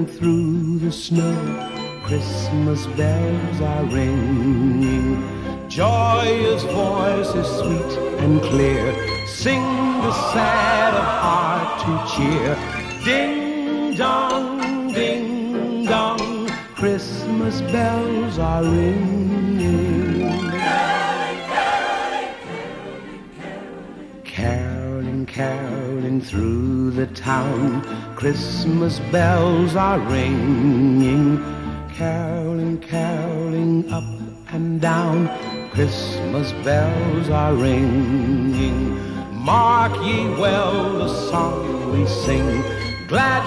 Traveling through the snow, Christmas bells are ringing. Joyous voices sweet and clear sing the sad of heart to cheer. Ding dong, Christmas bells are ringing. Caroling, caroling through the town, Christmas bells are ringing. Caroling, caroling up and down, Christmas bells are ringing. Mark ye well the song we sing, glad